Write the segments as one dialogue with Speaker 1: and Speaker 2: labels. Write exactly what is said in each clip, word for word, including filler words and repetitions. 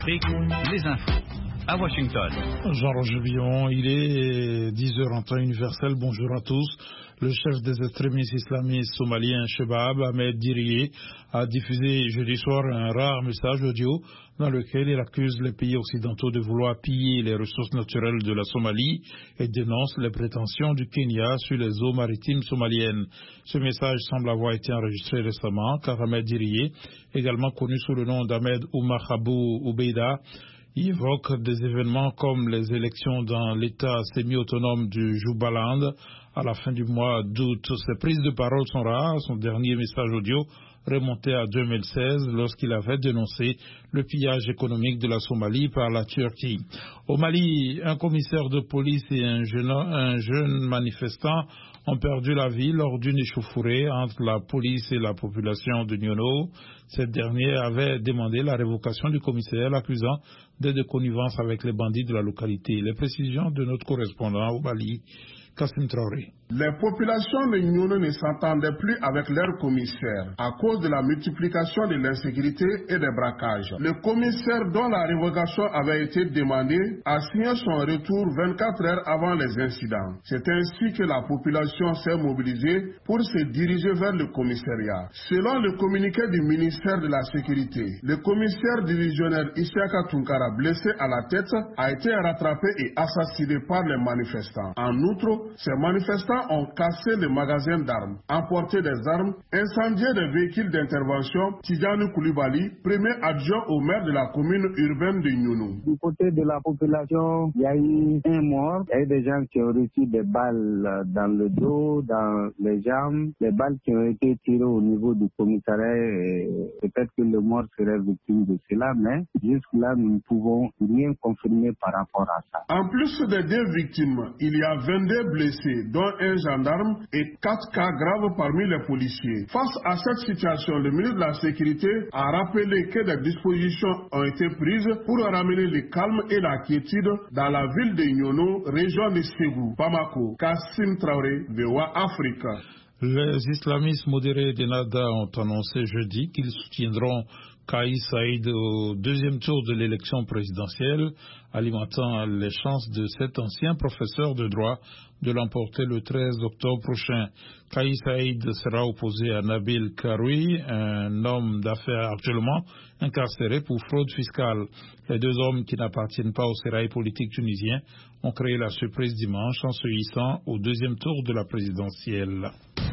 Speaker 1: Les infos à Washington.
Speaker 2: Jean-Roger Villon, il est dix heures en temps universel. Bonjour à tous. Le chef des extrémistes islamistes somaliens, Shebab Ahmed Diriye, a diffusé jeudi soir un rare message audio dans lequel il accuse les pays occidentaux de vouloir piller les ressources naturelles de la Somalie et dénonce les prétentions du Kenya sur les eaux maritimes somaliennes. Ce message semble avoir été enregistré récemment car Ahmed Diriye, également connu sous le nom d'Ahmed Oumar Habou Oubeida, il évoque des événements comme les élections dans l'État semi-autonome du Jubaland à la fin du mois d'août. Ses prises de parole sont rares. Son dernier message audio remontait à deux mille seize lorsqu'il avait dénoncé le pillage économique de la Somalie par la Turquie. Au Mali, un commissaire de police et un jeune, un jeune manifestant ont perdu la vie lors d'une échauffourée entre la police et la population de Nyono. Cette dernière avait demandé la révocation du commissaire, l'accusant de, de connivence avec les bandits de la localité. Les précisions de notre correspondant au Mali, Kassim Traoré.
Speaker 3: Les populations de Nyono ne s'entendaient plus avec leur commissaire à cause de la multiplication de l'insécurité et des braquages. Le commissaire dont la révocation avait été demandée a signé son retour vingt-quatre heures avant les incidents. C'est ainsi que la population s'est mobilisée pour se diriger vers le commissariat. Selon le communiqué du ministère de la Sécurité, le commissaire divisionnaire Isiaka Tunkara, blessé à la tête, a été rattrapé et assassiné par les manifestants. En outre, ces manifestants ont cassé les magasins d'armes, emporté des armes, incendié des véhicules d'intervention. Tidjani Koulibaly, premier adjoint au maire de la commune urbaine de Nyono.
Speaker 4: Du côté de la population, il y a eu un mort. Il y a eu des gens qui ont reçu des balles dans le dos, dans les jambes, des balles qui ont été tirées au niveau du commissariat. Peut-être que le mort serait victime de cela, mais jusque-là, nous ne pouvons rien confirmer par rapport à ça.
Speaker 3: En plus des deux victimes, il y a vingt-deux blessés, dont un gendarme et quatre cas graves parmi les policiers. Face à cette situation, le ministre de la Sécurité a rappelé que des dispositions ont été prises pour ramener le calme et la quiétude dans la ville de Nyono, région de Ségou. Bamako, Kassim Traoré, V O A Africa.
Speaker 2: Les islamistes modérés de Nada ont annoncé jeudi qu'ils soutiendront Kais Saïd au deuxième tour de l'élection présidentielle, alimentant les chances de cet ancien professeur de droit de l'emporter le treize octobre prochain. Kais Saïd sera opposé à Nabil Karoui, un homme d'affaires actuellement incarcéré pour fraude fiscale. Les deux hommes qui n'appartiennent pas au sérail politique tunisien ont créé la surprise dimanche en se hissant au deuxième tour de la présidentielle.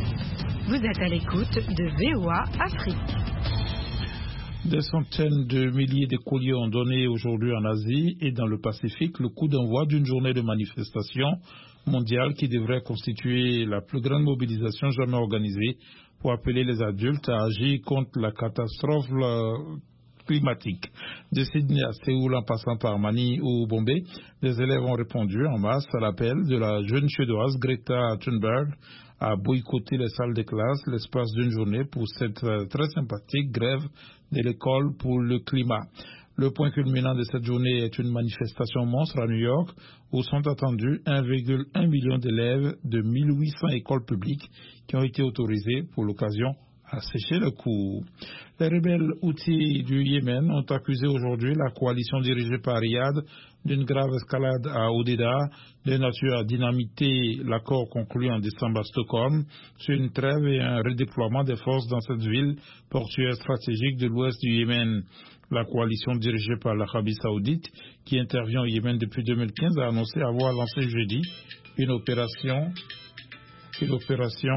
Speaker 5: Vous êtes à l'écoute de V O A Afrique.
Speaker 2: Des centaines de milliers de courriers ont donné aujourd'hui en Asie et dans le Pacifique le coup d'envoi d'une journée de manifestation mondiale qui devrait constituer la plus grande mobilisation jamais organisée pour appeler les adultes à agir contre la catastrophe climatique. De Sydney à Séoul en passant par Manille ou Bombay, les élèves ont répondu en masse à l'appel de la jeune Suédoise Greta Thunberg à boycotter les salles de classe l'espace d'une journée pour cette très sympathique grève de l'école pour le climat. Le point culminant de cette journée est une manifestation monstre à New York où sont attendus un virgule un million d'élèves de mille huit cents écoles publiques qui ont été autorisées pour l'occasion à sécher le cours. Les rebelles Houthis du Yémen ont accusé aujourd'hui la coalition dirigée par Riyad d'une grave escalade à Hodeida, de nature à dynamiter l'accord conclu en décembre à Stockholm sur une trêve et un redéploiement des forces dans cette ville portuaire stratégique de l'ouest du Yémen. La coalition dirigée par l'Arabie Saoudite, qui intervient au Yémen depuis deux mille quinze, a annoncé avoir lancé jeudi une opération une opération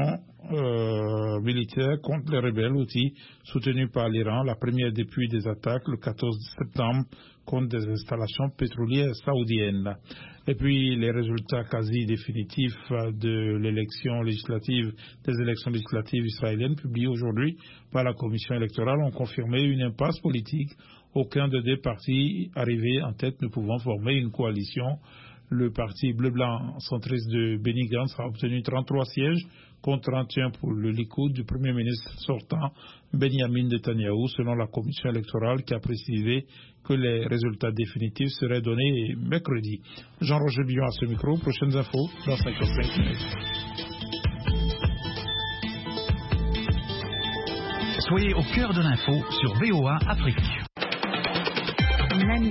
Speaker 2: euh, militaire contre les rebelles Houthis soutenus par l'Iran, la première depuis des attaques le quatorze septembre contre des installations pétrolières saoudiennes. Et puis les résultats quasi définitifs de l'élection législative, des élections législatives israéliennes publiées aujourd'hui par la commission électorale ont confirmé une impasse politique, aucun des deux partis arrivés en tête ne pouvant former une coalition. Le parti bleu-blanc centriste de Benny Gantz a obtenu trente-trois sièges contre trente et un pour le Likoud du Premier ministre sortant Benjamin Netanyahou, selon la commission électorale qui a précisé que les résultats définitifs seraient donnés mercredi. Jean-Roger Villon à ce micro. Prochaines infos dans cinquante-cinq minutes.
Speaker 1: Soyez au cœur de l'info sur V O A Afrique.